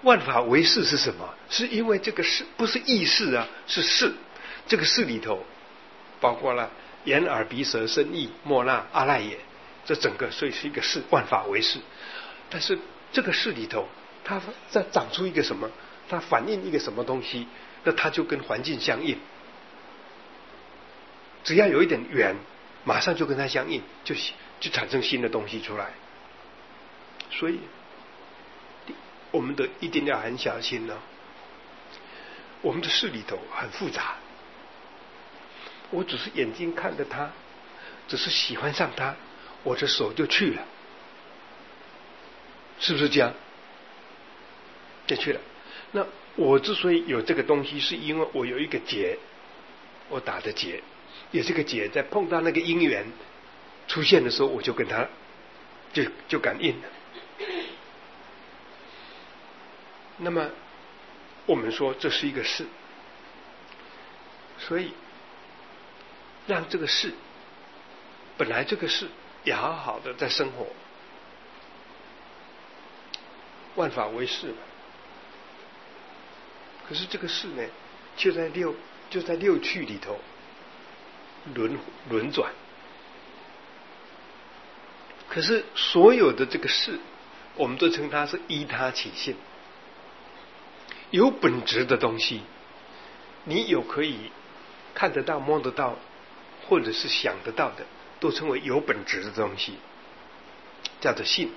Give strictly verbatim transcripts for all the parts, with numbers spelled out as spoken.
万法唯识是什么？是因为这个识不是意识啊，是识。这个识里头包括了眼耳鼻舌身意莫那阿赖耶，这整个所以是一个识，万法唯识。但是这个识里头，它在长出一个什么？它反映一个什么东西？那它就跟环境相应。只要有一点缘，马上就跟它相应，就就产生新的东西出来。所以我们的一定要很小心呢、哦。我们的事里头很复杂，我只是眼睛看着它，只是喜欢上它，我的手就去了，是不是这样？就去了。那我之所以有这个东西，是因为我有一个结，我打的结，有这个结在碰到那个因缘出现的时候，我就跟它就就感应了。那么我们说这是一个事，所以让这个事本来这个事也好好的在生活，万法唯识。可是这个事呢，就在六就在六趣里头轮轮转。可是所有的这个事，我们都称它是依他起性。有本质的东西，你有可以看得到摸得到或者是想得到的，都称为有本质的东西，叫做性。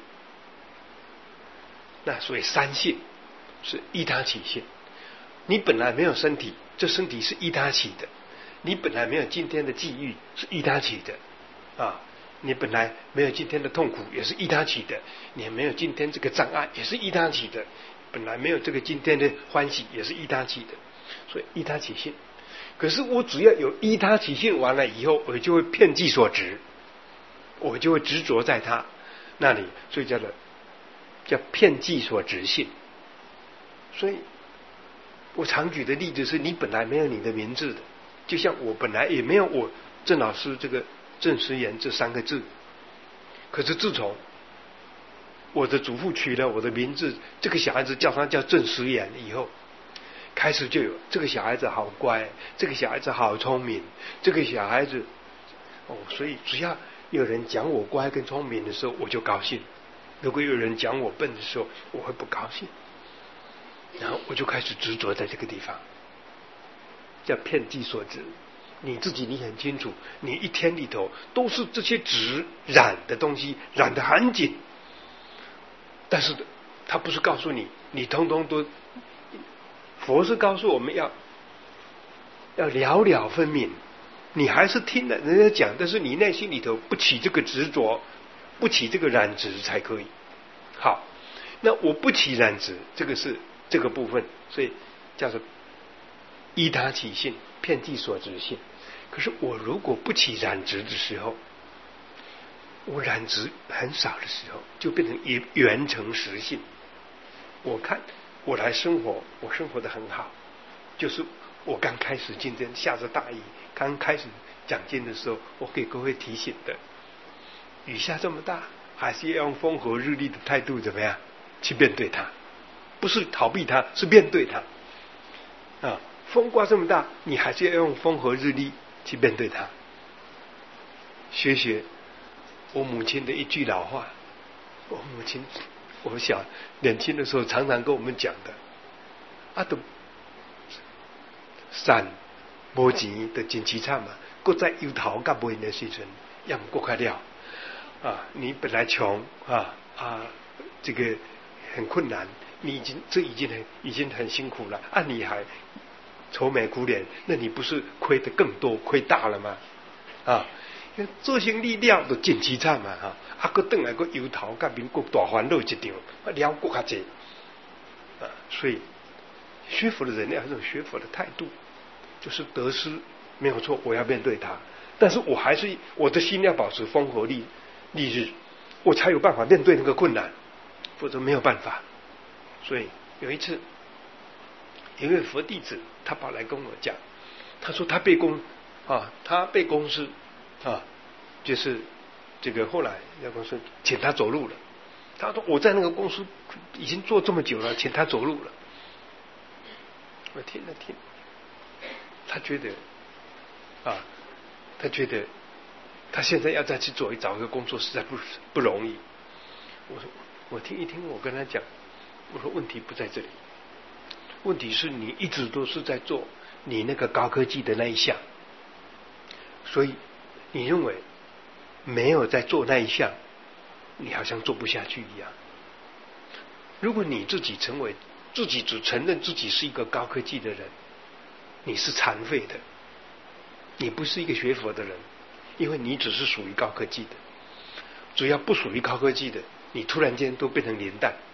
那所以三性是依他起性。你本来没有身体，这身体是依他起的；你本来没有今天的际遇，是依他起的啊！你本来没有今天的痛苦，也是依他起的；你没有今天这个障碍，也是依他起的。本来没有这个今天的欢喜，也是依他起的，所以依他起性。可是我只要有依他起性完了以后，我就会遍计所执，我就会执着在他那里，所以叫做叫遍计所执性。所以我常举的例子是，你本来没有你的名字的，就像我本来也没有我郑老师这个郑时言这三个字，可是自从我的祖父取了我的名字，这个小孩子叫他叫郑时言以后，开始就有这个小孩子好乖，这个小孩子好聪明，这个小孩子哦，所以只要有人讲我乖跟聪明的时候，我就高兴；如果有人讲我笨的时候，我会不高兴。然后我就开始执着在这个地方，叫遍计所执。你自己你很清楚，你一天里头都是这些执染的东西，染得很紧。但是他不是告诉你，你通通都，佛是告诉我们要要了了分明。你还是听了人家讲，但是你内心里头不起这个执着，不起这个染执才可以。好，那我不起染执，这个是这个部分，所以叫做依他起性，遍计所执性。可是我如果不起染执的时候，我染执很少的时候，就变成圆成实性。我看我来生活，我生活得很好，就是我刚开始今天下着大雨，刚开始讲经的时候，我给各位提醒的，雨下这么大，还是要用风和日丽的态度怎么样去面对它，不是逃避它，是面对它啊！风刮这么大，你还是要用风和日丽去面对它。学学我母亲的一句老话，我母亲我小年轻的时候常常跟我们讲的，啊都善无钱的真凄惨嘛，搁在油头甲尾的时阵，要么搁较了啊！你本来穷啊啊，这个很困难，你已经这已经很已经很辛苦了啊，你还愁眉苦脸，那你不是亏得更多，亏大了吗？啊！因为做生意了都真凄惨嘛哈，啊，搁转来搁油头甲民国大烦恼一场，啊，了搁较济啊，所以学佛的人要有这种学佛的态度，就是得失没有错，我要面对它，但是我还是我的心要保持风和日丽日，我才有办法面对那个困难，否则没有办法。所以有一次，有一位佛弟子，他跑来跟我讲，他说他被公啊，他被公司啊，就是这个后来那公司请他走路了， 他说我在那个公司已经做这么久了，请他走路了。我听了听，他觉得啊，他觉得他现在要再去做找一个工作实在不不容易。我说我听一听，我跟他讲，我说问题不在这里，问题是你一直都是在做你那个高科技的那一项，所以你认为没有在做那一项，你好像做不下去一样。如果你自己成为自己只承认自己是一个高科技的人，你是残废的，你不是一个学佛的人，因为你只是属于高科技的。只要不属于高科技的，你突然间都变成连蛋，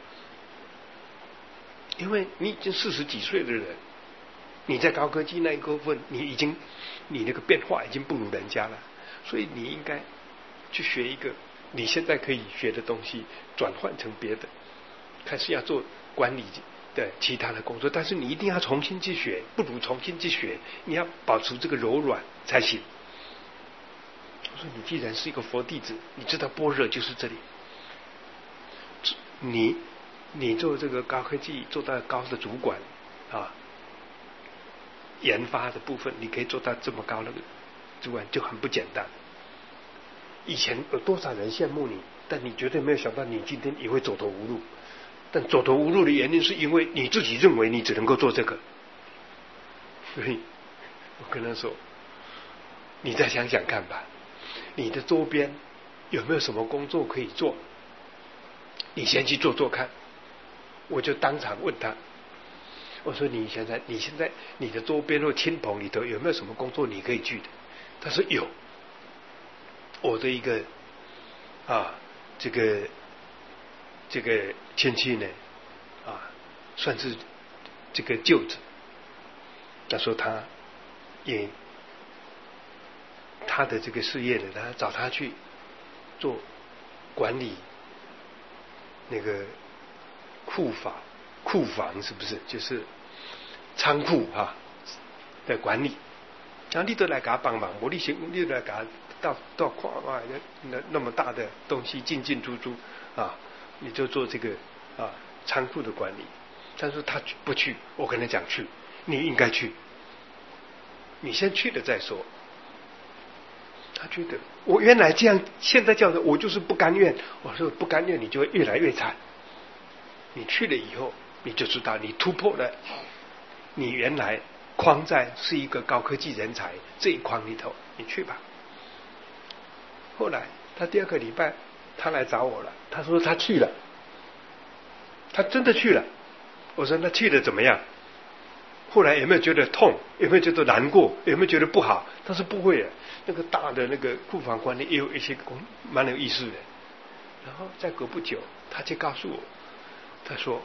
因为你已经四十几岁的人，你在高科技那一部分，你已经你那个变化已经不如人家了，所以你应该去学一个你现在可以学的东西，转换成别的，开始要做管理的其他的工作，但是你一定要重新去学，不如重新去学，你要保持这个柔软才行。我说你既然是一个佛弟子，你知道般若就是这里，你你做这个高科技做到高的主管啊，研发的部分你可以做到这么高的主管就很不简单。以前有多少人羡慕你，但你绝对没有想到你今天也会走投无路。但走投无路的原因是因为你自己认为你只能够做这个，所以我跟他说，你再想想看吧，你的周边有没有什么工作可以做，你先去做做看。我就当场问他，我说你现在你现在你的周边或亲朋里头有没有什么工作你可以去的？他说有，我的一个啊这个这个亲戚呢啊算是这个舅子，他说他也他的这个事业呢，他找他去做管理那个库房库房是不是就是仓库哈的管理，然后你都来给他帮忙，我你行你来给他到到看啊那那么大的东西进进出出啊，你就做这个啊仓库的管理。但是他不去，我跟他讲去，你应该去，你先去了再说。他觉得我原来这样，现在叫的我就是不甘愿。我说不甘愿，你就会越来越惨。你去了以后，你就知道你突破了你原来框在是一个高科技人才这一框里头，你去吧。后来他第二个礼拜他来找我了，他说他去了，他真的去了。我说那去了怎么样？后来有没有觉得痛？有没有觉得难过？有没有觉得不好？他说不会的，那个大的那个库房管理也有一些工蛮有意思的。然后再隔不久，他就告诉我，他说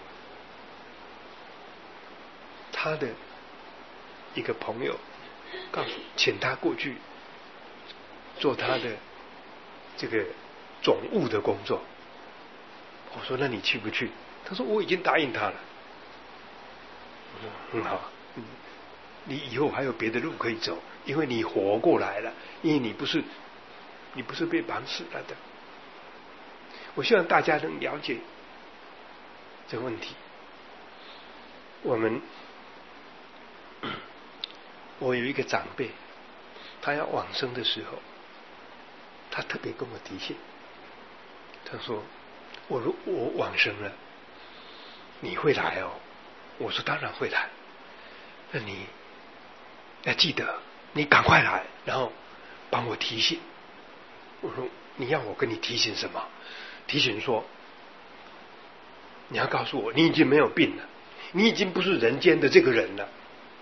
他的一个朋友告诉请他过去做他的这个总务的工作。我说那你去不去？他说我已经答应他了。我说很好，嗯，你以后还有别的路可以走，因为你活过来了，因为你不是你不是被绑死了的。我希望大家能了解这个问题。我们我有一个长辈，他要往生的时候，他特别跟我提醒，他说我如我往生了，你会来哦。我说当然会来，那你要记得你赶快来，然后帮我提醒。我说你要我跟你提醒什么？提醒说你要告诉我你已经没有病了，你已经不是人间的这个人了，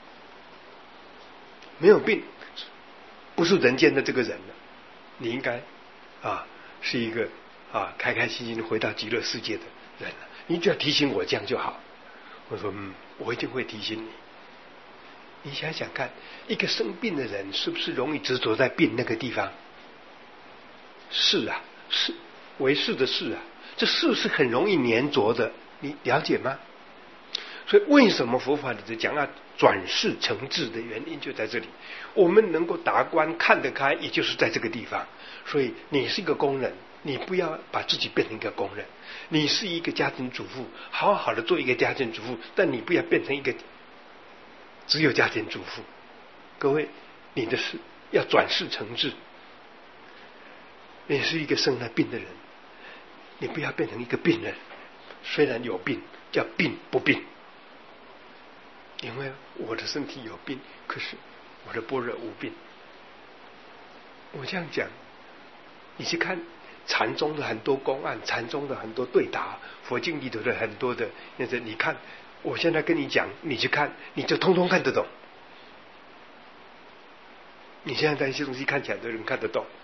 没有病，不是人间的这个人了，你应该啊是一个啊开开心心的回到极乐世界的人了，你只要提醒我这样就好。我说嗯，我一定会提醒你。你想想看，一个生病的人是不是容易执着在病那个地方？是啊，是为是的是啊，这是是很容易粘着的，你了解吗？所以为什么佛法里头讲要转世成智的原因就在这里。我们能够达观看得开，也就是在这个地方。所以你是一个工人， 你不要把自己变成一个工人，你是一个家庭主妇，好好的做一个家庭主妇，但你不要变成一个只有家庭主妇。各位，你的事要转世成智。你是一个生了病的人，你不要变成一个病人，虽然有病，叫病不病。因为我的身体有病，可是我的般若无病。我这样讲，你去看禅宗的很多公案，禅宗的很多对答，佛经里头的很多的，你看，我现在跟你讲，你去看，你就通通看得懂。你现在那些东西看起来都能看得懂。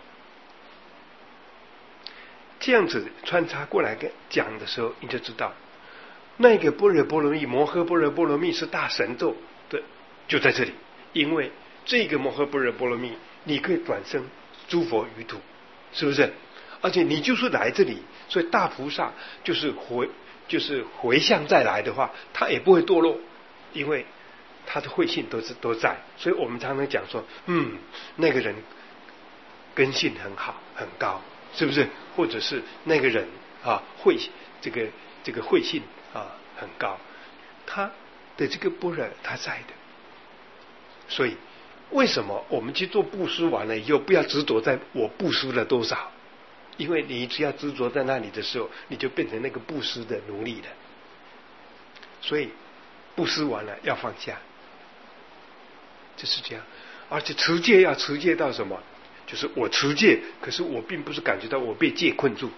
这样子穿插过来跟讲的时候，你就知道，那个般若波罗蜜，摩诃般若波罗蜜是大神咒的，就在这里。因为这个摩诃般若波罗蜜，你可以转生诸佛于土，是不是？而且你就是来这里，所以大菩萨就是回，就是回向再来的话，他也不会堕落，因为他的慧性都是都在。所以我们常常讲说，嗯，那个人根性很好很高，是不是？或者是那个人啊，慧这个这个慧性啊很高，他的这个般若他在的。所以为什么我们去做布施完了以后，不要执着在我布施了多少？因为你只要执着在那里的时候，你就变成那个布施的奴隶了。所以布施完了要放下，就是这样。而且持戒要持戒到什么？就是我持戒，可是我并不是感觉到我被戒困住，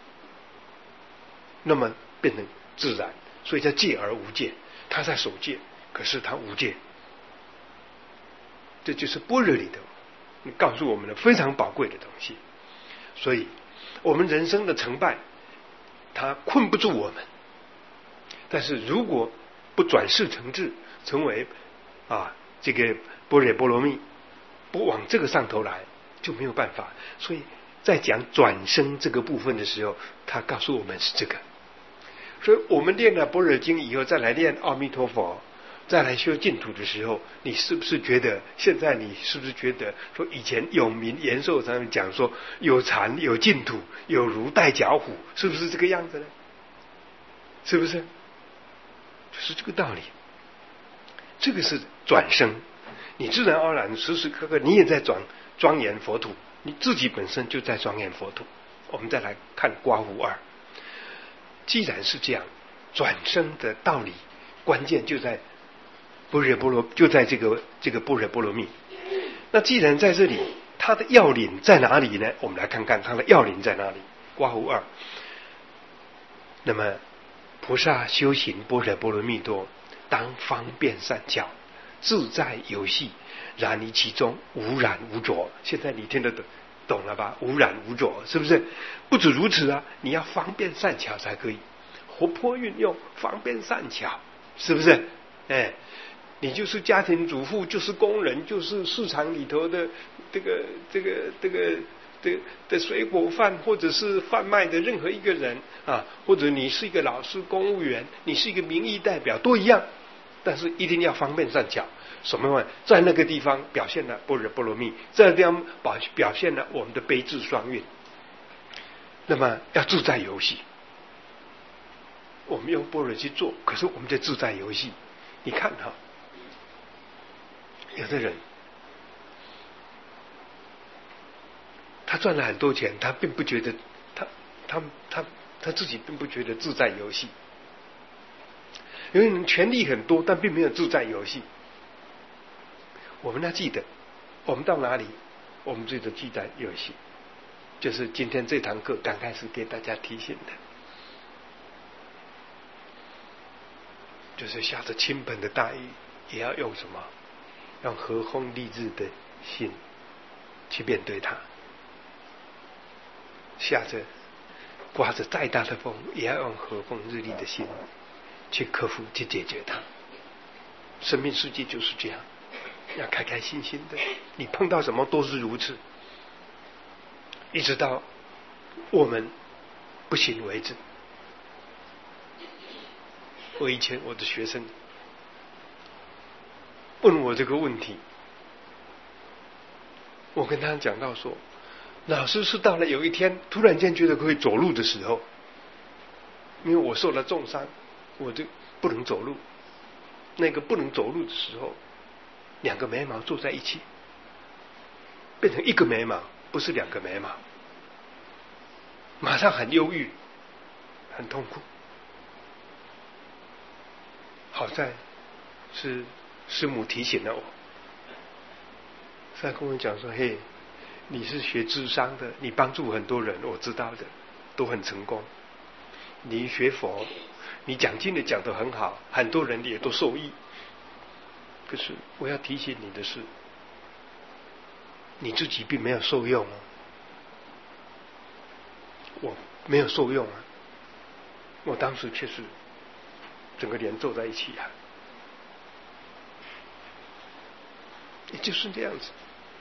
那么变成自然，所以叫戒而无戒。他在守戒，可是他无戒。这就是般若里头你告诉我们的非常宝贵的东西。所以我们人生的成败，它困不住我们，但是如果不转世成智，成为啊这个般若波罗蜜，不往这个上头来，就没有办法。所以在讲转生这个部分的时候，他告诉我们是这个。所以我们练了般若经以后，再来练阿弥陀佛，再来修净土的时候，你是不是觉得现在你是不是觉得说以前永明延寿他们讲说有禅有净土有如带脚虎，是不是这个样子呢？是不是？就是这个道理。这个是转生，你自然而然时时刻刻你也在转庄严佛土，你自己本身就在庄严佛土。我们再来看刮胡二，既然是这样，转生的道理关键就在般若波罗，就在这个这个般若波罗蜜。那既然在这里，它的要领在哪里呢？我们来看看它的要领在哪里。刮胡二，那么菩萨修行般若波罗蜜多，当方便善巧，自在游戏，然于其中无染无着。现在你听得懂懂了吧？无染无着，是不是？不止如此啊，你要方便善巧才可以，活泼运用，方便善巧，是不是？哎，你就是家庭主妇，就是工人，就是市场里头的这个这个这个的的水果贩，或者是贩卖的任何一个人啊，或者你是一个老师、公务员，你是一个民意代表，都一样。但是一定要方便善巧。什么？在那个地方表现了般若波罗蜜，在那地方表表现了我们的悲智双运。那么要自在游戏，我们用般若去做，可是我们在自在游戏。你看哈，有的人他赚了很多钱，他并不觉得他他他他自己并不觉得自在游戏。有人权力很多，但并没有自在游戏。我们要记得，我们到哪里，我们记得自在游戏，就是今天这堂课刚开始给大家提醒的，就是下着倾盆的大雨，也要用什么？用和风励志的心去面对它。下着刮着再大的风，也要用和风日丽的心去克服，去解决它。生命世界就是这样，要开开心心的，你碰到什么都是如此，一直到我们不行为止。我以前我的学生问我这个问题，我跟他讲到说， 老师是到了有一天突然间觉得可以走路的时候，因为我受了重伤，我就不能走路。那个不能走路的时候，两个眉毛坐在一起，变成一个眉毛，不是两个眉毛，马上很忧郁，很痛苦。好在是师母提醒了我，他跟我讲说：“嘿，你是学智商的，你帮助很多人，我知道的，都很成功。你学佛，你讲经的讲得很好，很多人也都受益。可是我要提醒你的是，你自己并没有受用啊，我没有受用啊，我当时却是整个脸皱在一起啊，也就是这样子。”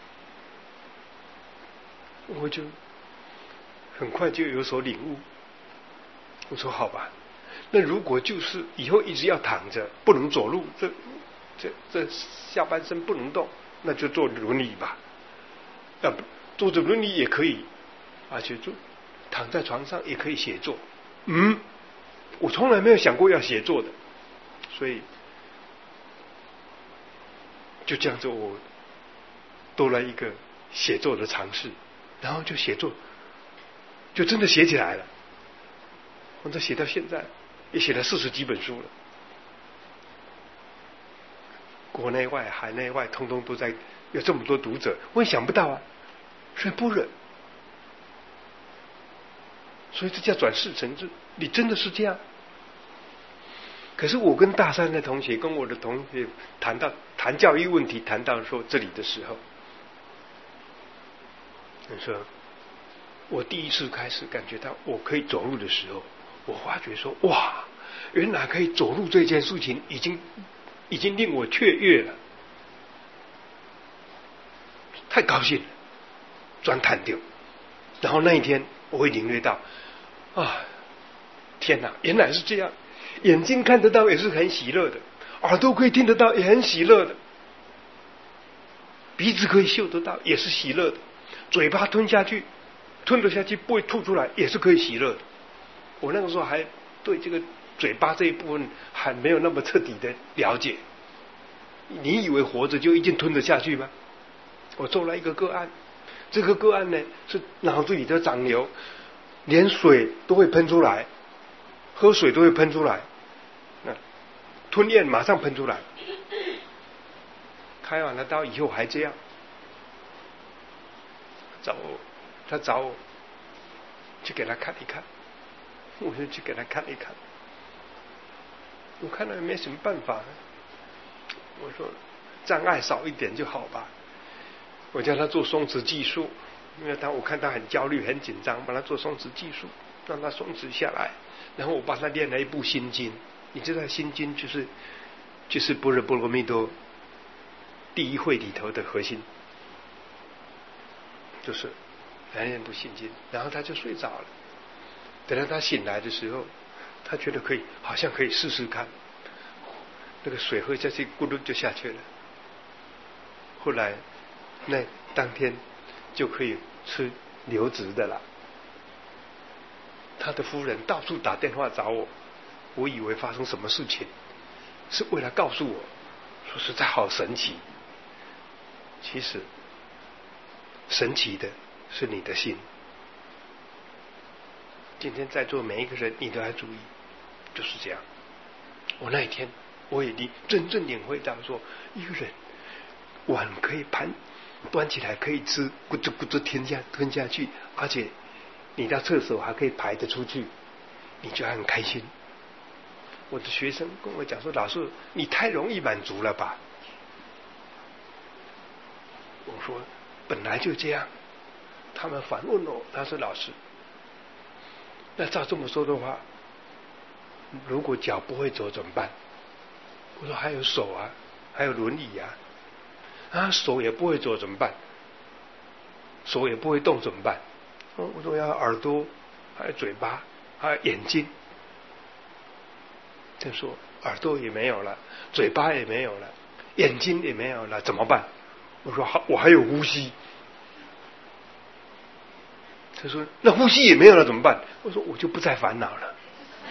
我就很快就有所领悟。我说好吧，那如果就是以后一直要躺着不能走路，这这这下半身不能动，那就坐轮椅吧。啊，坐着轮椅也可以，而且就躺在床上也可以写作。嗯，我从来没有想过要写作的，所以就这样子我多了一个写作的尝试。然后就写作，就真的写起来了。我这写到现在，也写了四十几本书了，国内外、海内外，通通都在有这么多读者，我也想不到啊，所以不忍。所以这叫转世成智，你真的是这样。可是我跟大三的同学，跟我的同学谈到谈教育问题，谈到说这里的时候。说我第一次开始感觉到我可以走路的时候，我发觉说哇，原来可以走路这件事情已经已经令我雀跃了，太高兴了，转坦掉。然后那一天我会领略到啊，天哪，原来是这样，眼睛看得到也是很喜乐的，耳朵可以听得到也很喜乐的，鼻子可以嗅得到也是喜乐的，嘴巴吞下去，吞得下去不会吐出来，也是可以喜乐的。我那个时候还对这个嘴巴这一部分还没有那么彻底的了解。你以为活着就一定吞得下去吗？我做了一个个案，这个个案呢是脑子里的长瘤，连水都会喷出来，喝水都会喷出来，吞咽马上喷出来。开完了刀以后还这样。找我，他找我，去给他看一看，我就去给他看一看。我看了也没什么办法，我说障碍少一点就好吧。我叫他做松弛技术，因为他我看他很焦虑很紧张，帮他做松弛技术，让他松弛下来。然后我帮他练了一部心经，你知道心经就是就是般若波罗蜜多第一会里头的核心。就是来念部心经，然后他就睡着了。等到他醒来的时候，他觉得可以，好像可以试试看。那个水喝下去，咕噜就下去了。后来那当天就可以吃流质的了。他的夫人到处打电话找我，我以为发生什么事情，是为了告诉我，说实在好神奇。其实神奇的是你的心。今天在座每一个人，你都要注意，就是这样。我那一天，我也真正领会到说，一个人碗可以盘端起来可以吃，咕吱咕吱吞下吞下去，而且你到厕所还可以排得出去，你就很开心。我的学生跟我讲说，老师你太容易满足了吧？我说本来就这样。他们反问我，他说老师，那照这么说的话，如果脚不会走怎么办？我说还有手啊，还有轮椅啊，啊手也不会走怎么办？手也不会动怎么办？我说要耳朵，还有嘴巴，还有眼睛。他说耳朵也没有了，嘴巴也没有了，眼睛也没有了，怎么办？我说我还有呼吸。 他说那呼吸也没有了怎么办？我说我就不再烦恼了。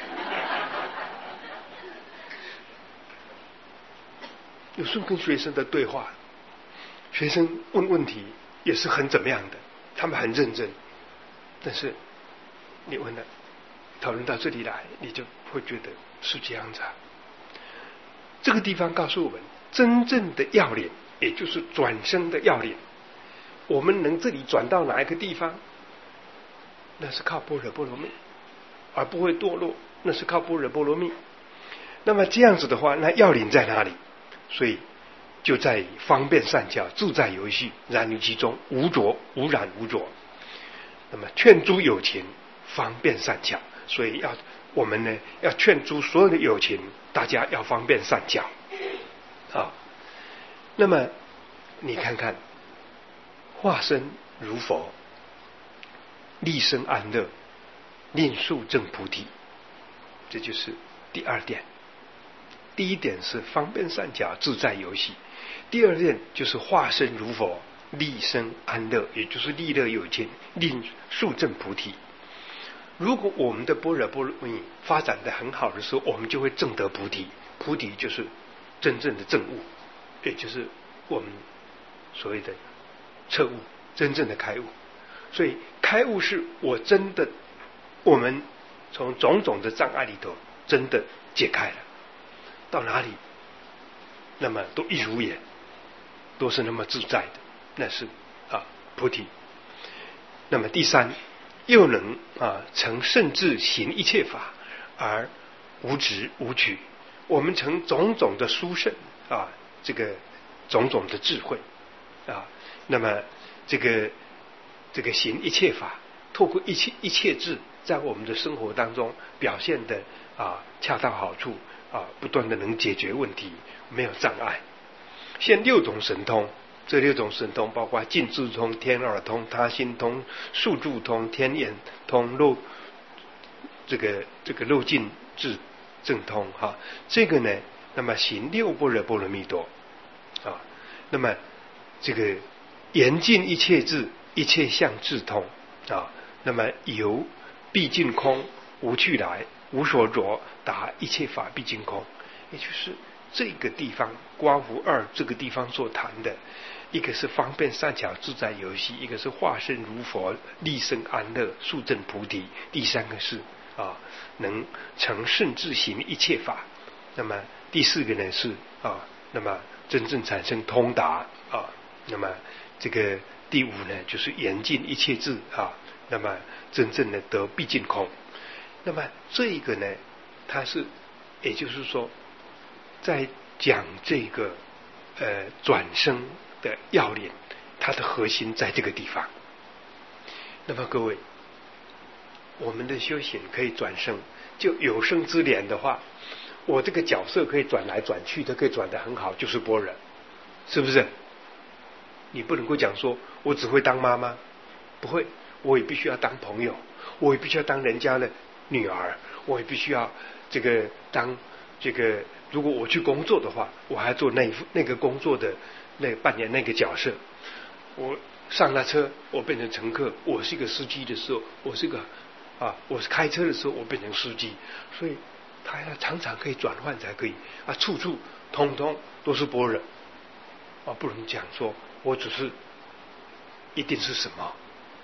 有时候跟学生的对话，学生问问题也是很怎么样的，他们很认真，但是你问了，讨论到这里来，你就会觉得是这样子啊。这个地方告诉我们，真正的要领，也就是转生的要领，我们能这里转到哪一个地方，那是靠般若波罗蜜，而不会堕落，那是靠般若波罗蜜。那么这样子的话，那要领在哪里？所以就在方便善巧，自在游戏，然于其中，无着无染无着。那么劝诸有情，方便善巧，所以要我们呢要劝诸所有的有情，大家要方便善巧啊。那么你看看，化身如佛，立身安乐，令速证菩提，这就是第二点。第一点是方便善巧，自在游戏；第二点就是化身如佛，立身安乐，也就是利乐有情，令速证菩提。如果我们的般若波罗蜜发展的很好的时候，我们就会证得菩提。菩提就是真正的证悟，也就是我们所谓的彻悟，真正的开悟。所以开悟是我真的，我们从种种的障碍里头真的解开了，到哪里那么都一如也，都是那么自在的，那是啊菩提。那么第三，又能啊成圣智行一切法而无执无取。我们成种种的殊胜啊，这个种种的智慧啊，那么这个这个行一切法，透过一切一切智，在我们的生活当中表现的啊恰到好处啊，不断的能解决问题，没有障碍。现六种神通，这六种神通包括尽智通、天耳通、他心通、速住通、天眼通、漏这个这个漏尽智正通哈。这个呢，那么行六般若波罗蜜多啊，那么这个严尽一切智，一切相智通啊，那么由毕竟空，无去来，无所着，达一切法毕竟空。也就是这个地方刮胡二这个地方所谈的，一个是方便善巧自在游戏，一个是化身如佛，立身安乐，速证菩提，第三个是啊能成圣智行一切法。那么第四个呢是啊那么真正产生通达啊，那么这个第五呢就是严尽一切智啊，那么真正的得毕竟空。那么这一个呢，它是也就是说在讲这个呃转生的要领，它的核心在这个地方。那么各位，我们的修行可以转生，就有生之年的话，我这个角色可以转来转去，都可以转得很好，就是般若，是不是？你不能够讲说我只会当妈妈，不会，我也必须要当朋友，我也必须要当人家的女儿，我也必须要这个当这个，如果我去工作的话，我还要做那一那个工作的那扮演那个角色。我上了车，我变成乘客；我是一个司机的时候，我是个啊，我是开车的时候，我变成司机。所以他要常常可以转换才可以啊，处处通通都是般若啊，不能讲说我只是一定是什么。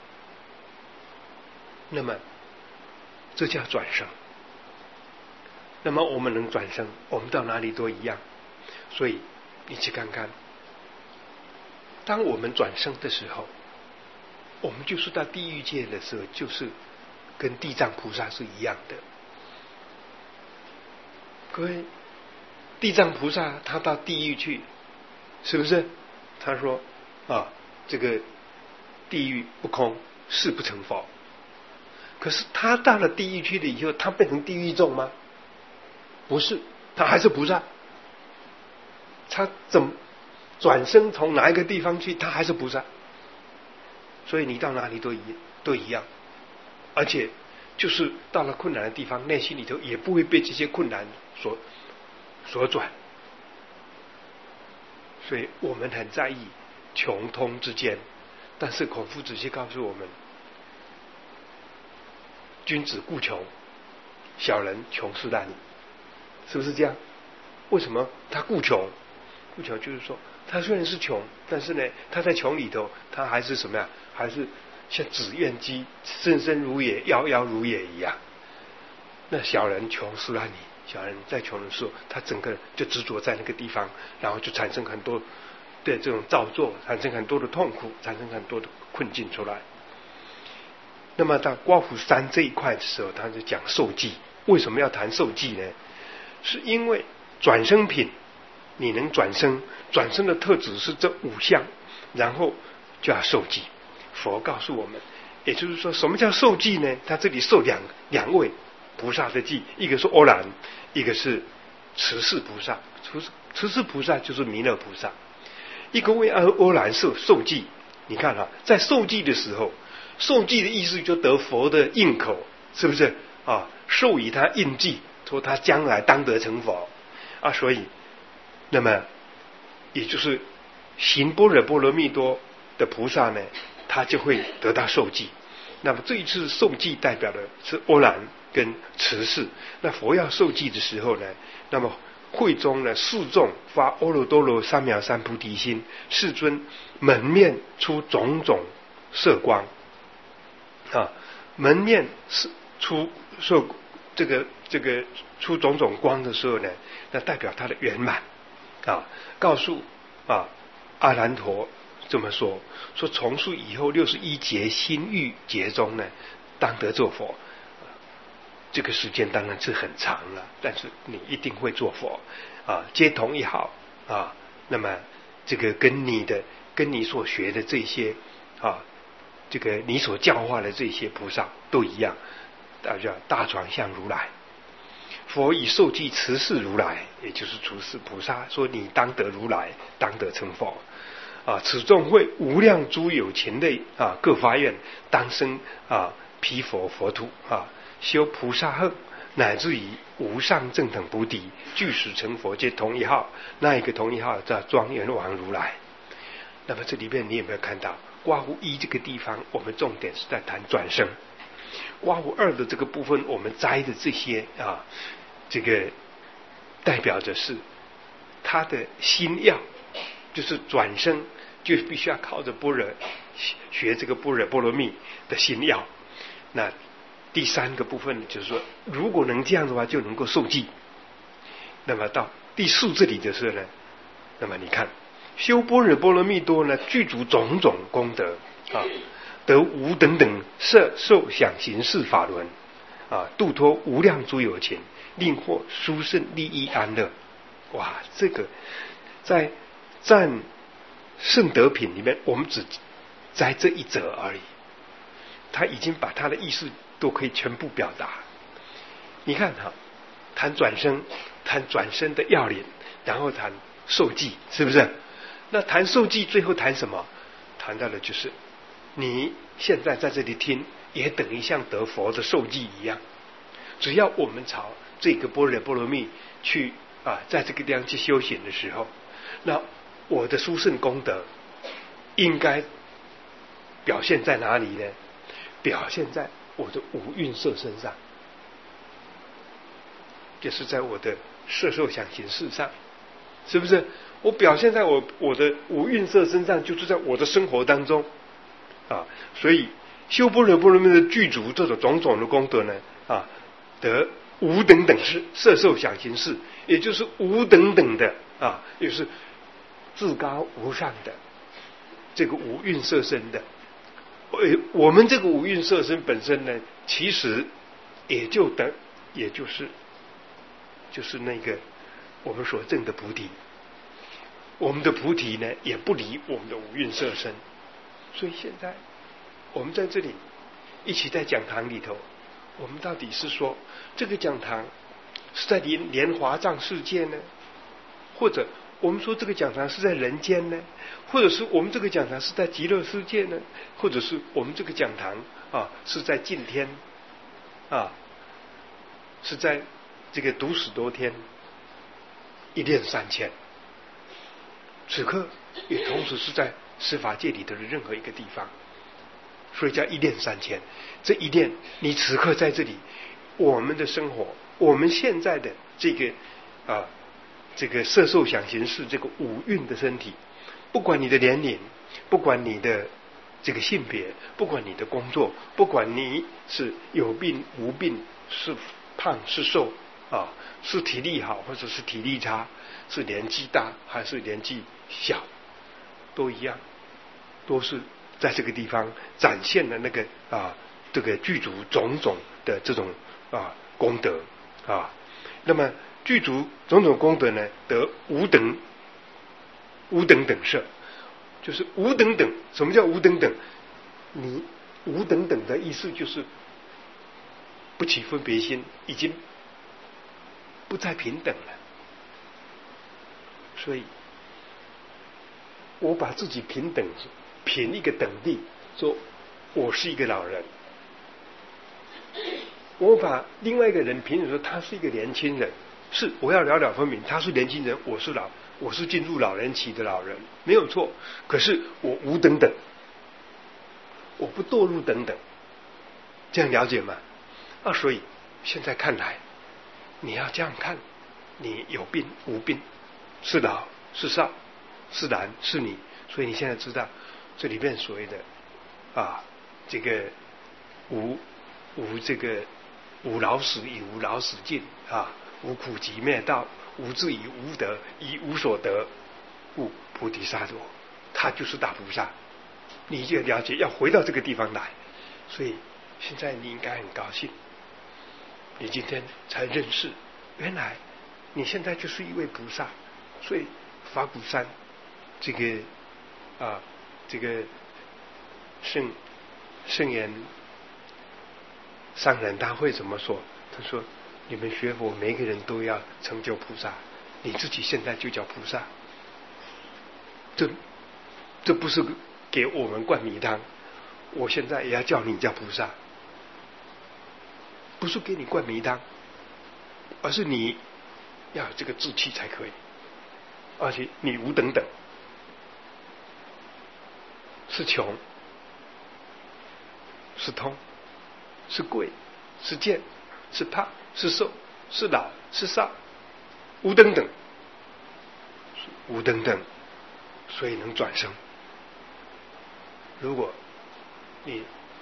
那么这叫转生。那么我们能转生，我们到哪里都一样。所以你去看看，当我们转生的时候，我们就是到地狱界的时候，就是跟地藏菩萨是一样的。各位，地藏菩萨他到地狱去，是不是？他说啊，这个地狱不空，誓不成佛。可是他到了地狱去了以后，他变成地狱众吗？不是，他还是菩萨。他怎么转生从哪一个地方去，他还是菩萨。所以你到哪里都一都一样，而且就是到了困难的地方，内心里头也不会被这些困难所所转。所以我们很在意穷通之间，但是孔夫子却告诉我们， 君子固穷，小人穷斯滥矣，是不是这样？为什么他固穷？固穷就是说，他虽然是穷，但是呢，他在穷里头，他还是什么呀？还是像纸鸢鸡，深深如也，夭夭如也一样。那小人穷斯滥矣，小人在穷的时候，他整个就执着在那个地方，然后就产生很多的这种造作，产生很多的痛苦，产生很多的困境出来。那么到刮胡三这一块的时候，他就讲受记。为什么要谈受记呢？是因为转生品，你能转生，转生的特质是这五项，然后就要受记。佛告诉我们，也就是说，什么叫受记呢？他这里受两两位菩萨的记，一个是阿难，一个是持世菩萨。持世菩萨就是弥勒菩萨。一个为阿阿难受受记，你看啊，在受记的时候，受记的意思就得佛的印口，是不是啊？授以他印记，说他将来当得成佛啊。所以，那么也就是行般若波罗蜜多的菩萨呢，他就会得到受记。那么这一次受记代表的是阿难跟持世。那佛要受记的时候呢，那么会中呢，示众发阿耨多罗三藐三菩提心，世尊门面出种种色光啊，门面是出受这个这个出种种光的时候呢，那代表他的圆满啊。告诉啊阿难陀这么说，说从述以后六十一劫心欲劫中呢，当得做佛。这个时间当然是很长了，但是你一定会做佛啊，皆同一好啊。那么这个跟你的跟你所学的这些啊，这个你所教化的这些菩萨都一样，大家大传向如来。佛以受记持世如来，也就是处世菩萨，说你当得如来，当得成佛啊。此众会无量诸有情类啊，各发愿当生啊毗佛佛土啊。修菩萨行，乃至于无上正等菩提，具使成佛，皆同一号。那一个同一号叫庄严王如来。那么这里面你有没有看到刮胡一这个地方，我们重点是在谈转生。刮胡二的这个部分，我们摘的这些啊，这个代表着是他的心要，就是转生，就必须要靠着般若学这个般若波罗蜜的心要。那第三个部分就是说，如果能这样的话，就能够受记。那么到第四这里的时候呢，那么你看修般若波罗蜜多呢，具足种种功德啊，得无等等色受想行识法轮啊，度脱无量诸有情，令获殊胜利益安乐。哇，这个在赞圣德品里面，我们只摘这一则而已，他已经把他的意思都可以全部表达。你看哈，谈转生，谈转生的要领，然后谈受记，是不是？那谈受记最后谈什么？谈到的就是你现在在这里听，也等于像得佛的受记一样。只要我们朝这个般若波罗蜜去啊，在这个地方去修行的时候，那我的殊胜功德应该表现在哪里呢？表现在我的五蕴色身上，就是在我的色受想行识上，是不是？我表现在我我的五蕴色身上，就是在我的生活当中啊。所以修般若波罗蜜的具足这种种种的功德呢，啊，得无等等是色受想行识，也就是无等等的啊，也就是至高无上的这个五蕴色身的。我们这个五蕴色身本身呢，其实也就得，也就是就是那个我们所证的菩提。我们的菩提呢，也不离我们的五蕴色身。所以现在我们在这里一起在讲堂里头，我们到底是说这个讲堂是在莲莲华藏世界呢，或者我们说这个讲堂是在人间呢，或者是我们这个讲堂是在极乐世界呢，或者是我们这个讲堂啊是在净天啊，是在这个独死多天一念三千，此刻也同时是在十法界里头的任何一个地方所以叫一念三千。这一念，你此刻在这里，我们的生活，我们现在的这个啊，这个色受想行识这个五蕴的身体，不管你的年龄，不管你的这个性别，不管你的工作，不管你是有病无病，是胖是瘦啊，是体力好或者是体力差，是年纪大还是年纪小，都一样，都是在这个地方展现了那个啊，这个具足种种的这种啊功德啊。那么具足种种功德呢，得无等无等等色，就是无等等。什么叫无等等？你无等等的意思就是不起分别心，已经不再平等了。所以我把自己平等评一个等地，说我是一个老人，我把另外一个人评论说他是一个年轻人，是我要了了分明，他是年轻人，我是老，我是进入老人期的老人，没有错。可是我无等等，我不堕入等等，这样了解吗？啊，所以现在看来，你要这样看，你有病无病，是老是少，是男是女，所以你现在知道这里面所谓的啊，这个无无这个无老死以无老死尽啊，无苦集灭道，无智以无得，以无所得，故菩提萨埵，他就是大菩萨。你就了解，要回到这个地方来，所以现在你应该很高兴，你今天才认识，原来你现在就是一位菩萨。所以法鼓山这个啊，这个圣圣严上人大会怎么说？他说：“你们学佛，每个人都要成就菩萨，你自己现在就叫菩萨。”这这不是给我们灌迷汤，我现在也要叫你叫菩萨，不是给你灌迷汤，而是你要有这个志气才可以。而且你无等等，是穷，是通，是贵，是贱，是胖，是瘦，是老，是少，无等等，无等等，所以能转生。如果你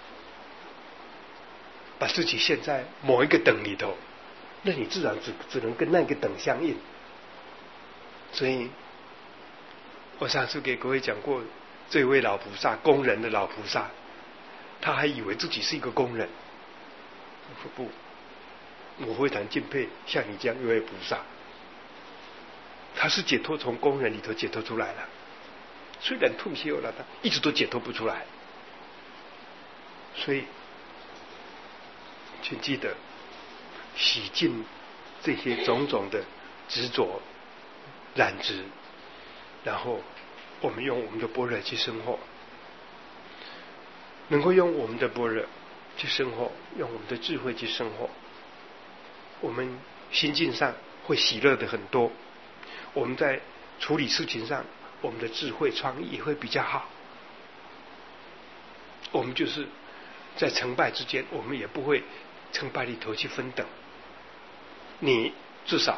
把自己陷在某一个等里头，那你自然只只能跟那个等相应。所以我上次给各位讲过，这位老菩萨，工人的老菩萨，他还以为自己是一个工人。我说不，我非常敬佩像你这样一位菩萨，他是解脱从工人里头解脱出来了，虽然痛修了，他一直都解脱不出来。所以请记得洗净这些种种的执着染执，然后我们用我们的般若去生活，能够用我们的般若去生活，用我们的智慧去生活，我们心境上会喜乐的很多，我们在处理事情上，我们的智慧创意也会比较好，我们就是在成败之间，我们也不会成败里头去分等，你至少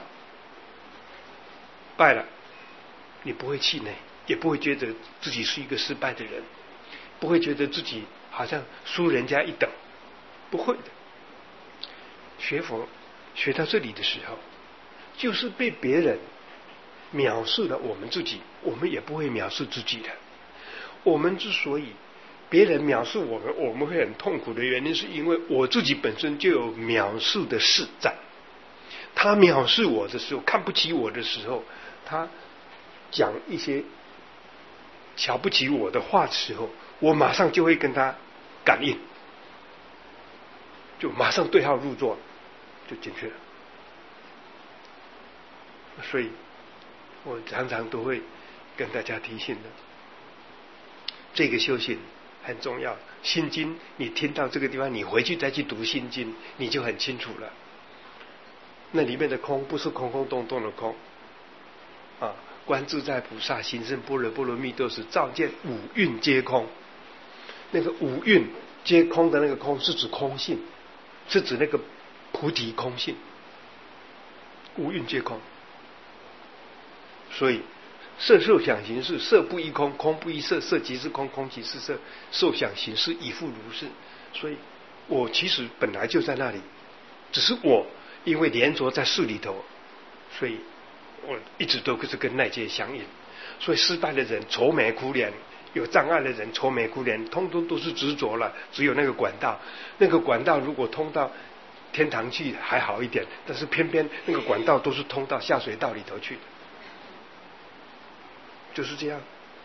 败了，你不会气馁，也不会觉得自己是一个失败的人，不会觉得自己好像输人家一等，不会的。学佛学到这里的时候，就是被别人藐视了我们自己，我们也不会藐视自己的。我们之所以别人藐视我们，我们会很痛苦的原因，是因为我自己本身就有藐视的事在。他藐视我的时候，看不起我的时候，他讲一些瞧不起我的话的时候，我马上就会跟他感应，就马上对号入座，就进去了。所以我常常都会跟大家提醒的，这个修行很重要。心经你听到这个地方，你回去再去读心经，你就很清楚了。那里面的空不是空空洞洞的空啊，观自在菩萨行深般若波罗蜜多时，照见五蕴皆空。那个五蕴皆空的那个空是指空性，是指那个菩提空性，五蕴皆空。所以色受想行识，色不异空，空不异色，色即是空，空即是色，受想行识亦复如是。所以我其实本来就在那里，只是我因为连着在事里头，所以我一直都是跟那界相应。所以失败的人愁眉苦脸，有障碍的人愁眉苦脸，通通都是执着了。只有那个管道，那个管道如果通到天堂去还好一点，但是偏偏那个管道都是通到下水道里头去的，就是这样，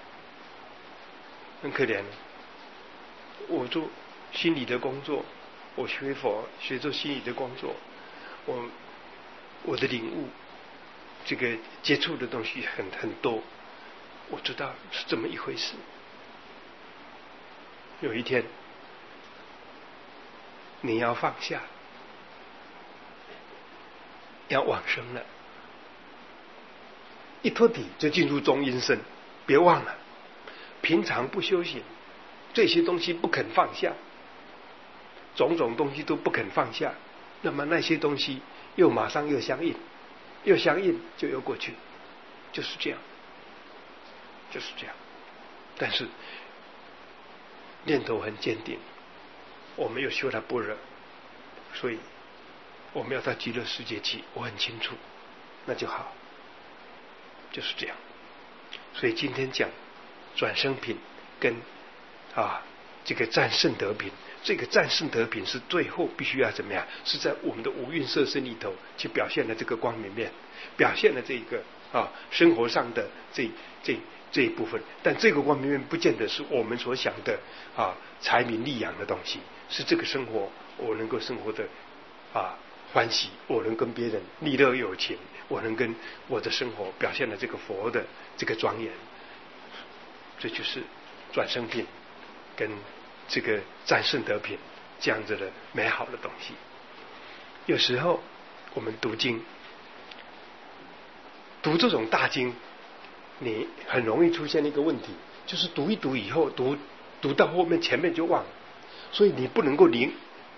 很可怜。我做心理的工作，我学佛学做心理的工作，我我的领悟，这个接触的东西很很多，我知道是这么一回事。有一天你要放下，要往生了，一脱体就进入中阴身。别忘了，平常不修行，这些东西不肯放下，种种东西都不肯放下，那么那些东西又马上又相应，又相应就又过去，就是这样，就是这样。但是念头很坚定，我们又修了般若，所以我们要到极乐世界去，我很清楚，那就好，就是这样。所以今天讲转生品跟啊这个战胜得品，这个战胜得品是最后必须要怎么样？是在我们的五蕴色身里头去表现了这个光明面，表现了这个啊生活上的这这这一部分。但这个光明面不见得是我们所想的啊财名利养的东西，是这个生活我能够生活的啊欢喜，我能跟别人利乐有情，我能跟我的生活表现了这个佛的这个庄严，这就是转生品跟这个战胜得品这样子的美好的东西。有时候我们读经，读这种大经，你很容易出现一个问题，就是读一读以后，读读到后面前面就忘了，所以你不能够临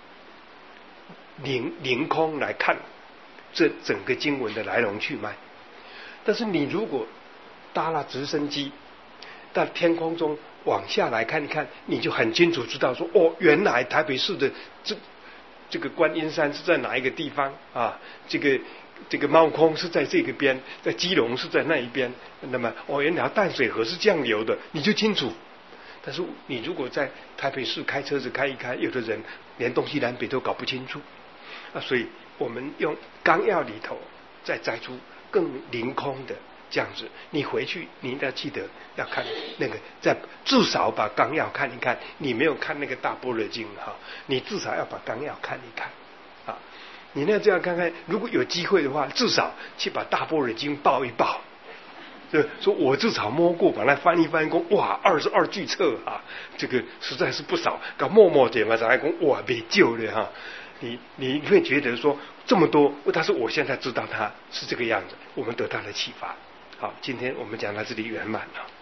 凌凌空来看这整个经文的来龙去脉。但是你如果搭了直升机到天空中往下来看一看，你就很清楚知道说，哦，原来台北市的这这个观音山是在哪一个地方啊？这个这个猫空是在这个边，在基隆是在那一边。那么哦，原来淡水河是这样流的，你就清楚。但是你如果在台北市开车子开一开，有的人连东西南北都搞不清楚啊，所以我们用纲要里头再摘出更凌空的这样子。你回去你一定要记得要看那个，在至少把纲要看一看。你没有看那个大般若经哈，你至少要把纲要看一看啊。你那这样看看，如果有机会的话，至少去把大般若经抱一抱。对，说我至少摸过，把它翻一翻，讲哇，二十二巨册啊，这个实在是不少。搞默默点嘛，才讲哇，没救了哈。你你会觉得说这么多，但是我现在知道它是这个样子，我们得到了启发。好，今天我们讲到这里圆满了。